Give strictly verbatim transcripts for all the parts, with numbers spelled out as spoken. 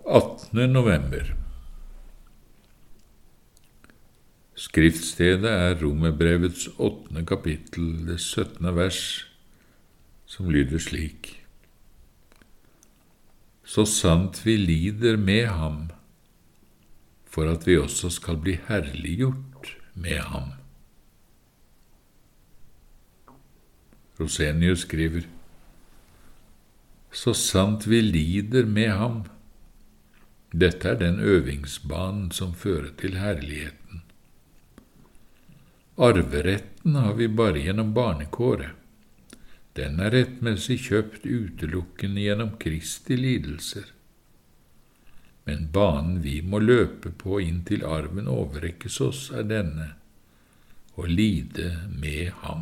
attende november. Skriftstedet er Romerbrevets åttende kapittel, det syttende vers, som lyder slik: Så sant vi lider med ham, for at vi også skal bli herliggjort med ham. Rosenius skriver: Så sant vi lider med ham. Dette er den øvingsbanen som fører til herligheten. Arveretten har vi bare gjennom barnekåret. Den er rettmessig kjøpt utelukkende gjennom Kristi lidelser. Men banen vi må løpe på inntil arven overrekkes oss, er denne: å lide med ham.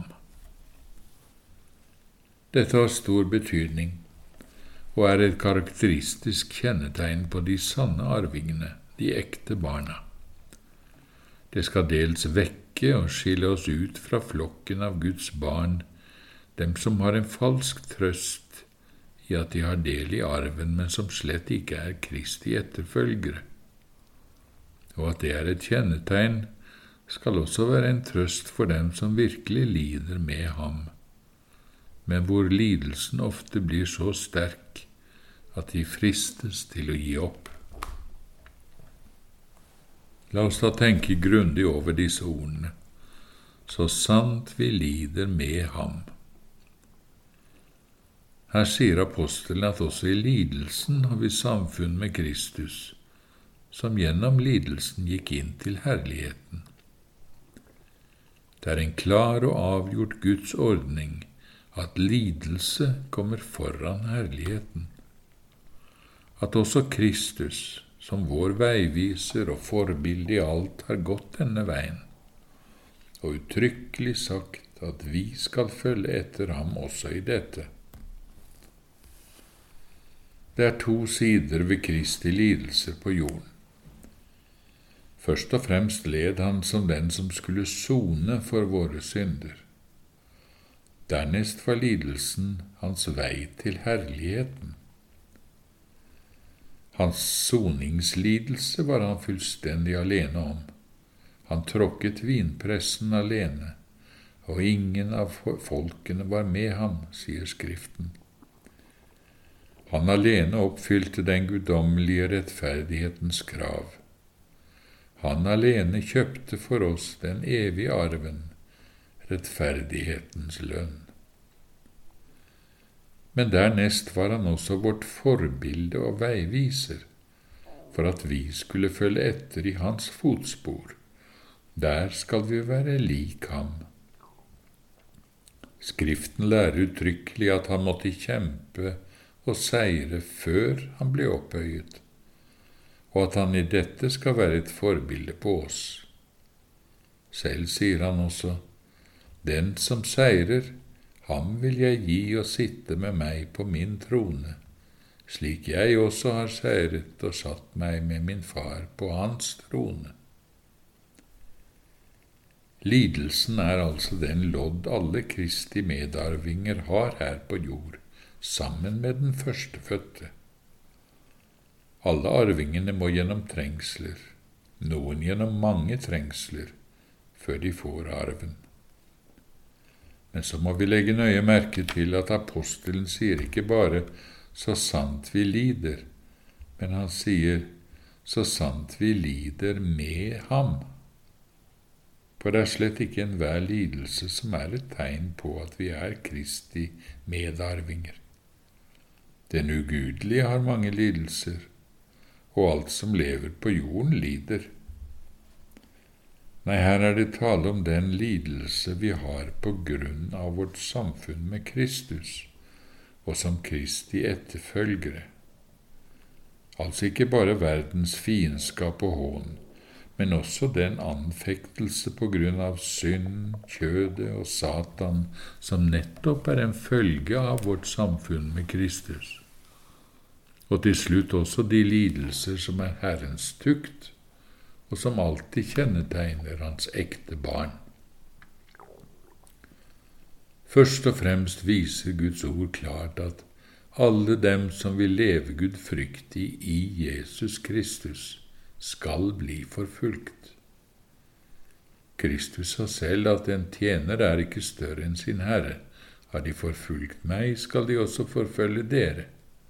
Dette har stor betydning, og er et karakteristisk kjennetegn på de sanne arvingene, de ekte barna. Det skal dels vekke og skille oss ut fra flokken av Guds barn, dem som har en falsk trøst i at de har del i arven, men som slett ikke er Kristi etterfølgere. Og at det er et kjennetegn, skal også være en trøst for dem som virkelig lider med ham, men hvor lidelsen ofte blir så sterk at de fristes til å gi opp. La oss da tenke grundig over disse ordene. Så sant vi lider med ham. Her sier apostelen at også i lidelsen har vi samfunn med Kristus, som gjennom lidelsen gikk inn til herligheten. Det er en klar og avgjort Guds ordning at lidelse kommer foran herligheten. At også Kristus, som vår veiviser og forbilde i alt, har gått denne veien, og uttrykkelig sagt at vi skal følge etter ham også i dette. Det er to sider ved Kristi lidelser på jorden. Først og fremst led han som den som skulle sone for våre synder. Dernest var lidelsen hans vei til herligheten. Hans soningslidelse var han fullstendig alene om. Han tråkket vinpressen alene, og ingen av folkene var med ham, sier Skriften. Han alene oppfylte den guddommelige rettferdighetens krav. Han alene kjøpte for oss den evige arven, rettferdighetens lønn. Men dernest var han også vårt forbilde og veiviser, for at vi skulle følge etter i hans fotspor. Der skal vi være lik ham. Skriften lærer uttrykkelig at han måtte kjempe og seire før han ble opphøyet, og at han i dette skal være et forbilde på oss. Selv sier han også: Den som seirer, ham vil jeg gi å sitte med meg på min trone, slik jeg også har seiret og satt meg med min far på hans trone. Lidelsen er altså den lodd alle Kristi medarvinger har her på jord, sammen med den førstefødte. Alle arvingene må gjennom trengsler, noen gjennom mange trengsler, før de får arven. Men så må vi legge nøye merke til at apostelen sier ikke bare «så sant vi lider», men han sier «så sant vi lider med ham». For det er slett ikke enhver lidelse som er et tegn på at vi er Kristi medarvinger. Den ugudelige har mange lidelser, og alt som lever på jorden lider. Nei, her er det tale om den lidelse vi har på grunn av vårt samfunn med Kristus, og som Kristi etterfølgere. Altså ikke bare verdens fiendskap og hån, men også den anfektelse på grunn av synd, kjødet og Satan, som nettopp er en følge av vårt samfunn med Kristus. Og til slutt også de lidelser som er Herrens tukt, og som alltid kjennetegner hans ekte barn. Først og fremst viser Guds ord klart at Alle dem som vil leve gudfryktig i Jesus Kristus, skal bli forfulgt. Kristus sa selv at en tjener er ikke større enn sin Herre. Har de forfulgt meg, skal de også forfølge dere.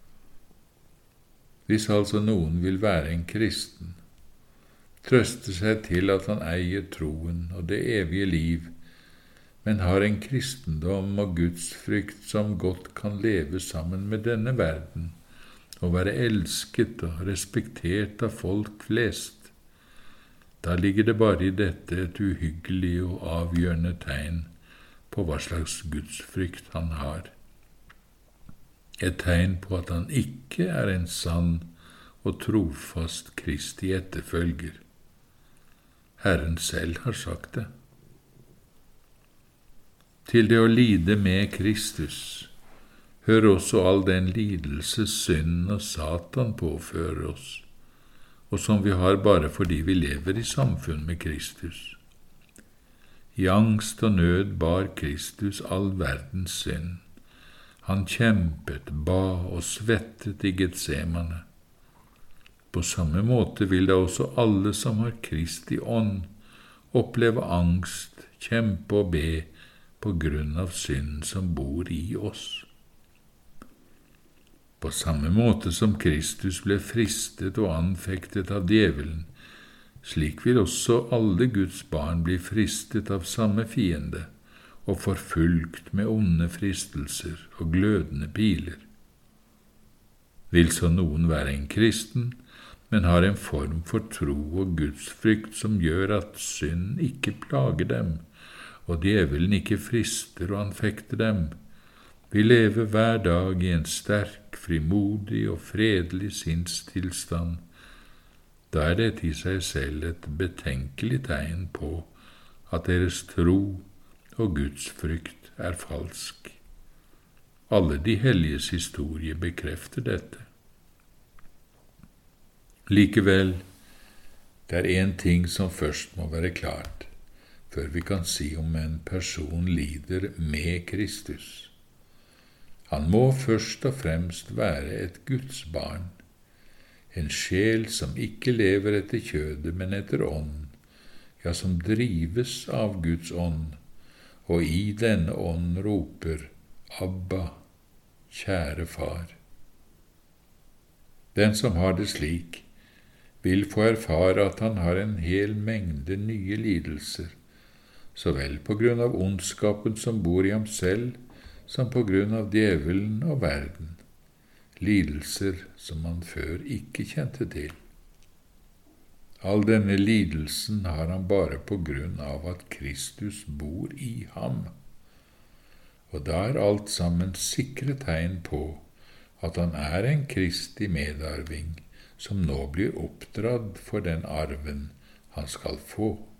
Hvis altså noen vil være en kristen, trøste seg til at han eier troen og det evige liv, men har en kristendom og gudsfrykt som godt kan leve sammen med denne verden, og være elsket og respektert av folk flest, da ligger det bare i dette et uhyggelig og avgjørende tegn på hva slags gudsfrykt han har. Et tegn på at han ikke er en sann og trofast Kristi etterfølger. Herren selv har sagt det. Til det å lide med Kristus hører også all den lidelse synden og Satan påfører oss, og som vi har bare fordi vi lever i samfunn med Kristus. I angst og nød bar Kristus all verdens synd. Han kjempet, ba og svettet i Getsemane. På samme måte vil da også alle som har Kristi ånd oppleve angst, kjempe og be på grunn av synd som bor i oss. På samme måte som Kristus ble fristet og anfektet av djevelen, slik vil også alle Guds barn bli fristet av samme fiende og forfulgt med onde fristelser og glødende piler. Vil så noen være en kristen, men har en form for tro og gudsfrykt som gjør at synd ikke plager dem, og djevelen ikke frister og anfekter dem, vil leve hver dag i en sterk, frimodig og fredelig sinnstilstand. Da er dette i seg selv et betenkelig tegn på at deres tro og gudsfrykt er falsk. Alle de helliges historie bekrefter dette. Likevel, det er en ting som først må være klart, før vi kan si om en person lider med Kristus. Han må først og fremst være et Guds barn, en sjel som ikke lever etter kjødet, men etter ånd, ja, som drives av Guds ånd, og i denne ånd roper, Abba, kjære far. Den som har det slik, vil få erfare at han har en hel mengde nye lidelser, så vel på grunn av ondskapen som bor i ham selv, som på grunn av djevelen og verden, lidelser som han før ikke kjente til. All denne lidelsen har han bare på grunn av at Kristus bor i ham, og da er alt sammen sikre tegn på at han er en Kristi medarving, som nå blir oppdradd for den arven han skal få.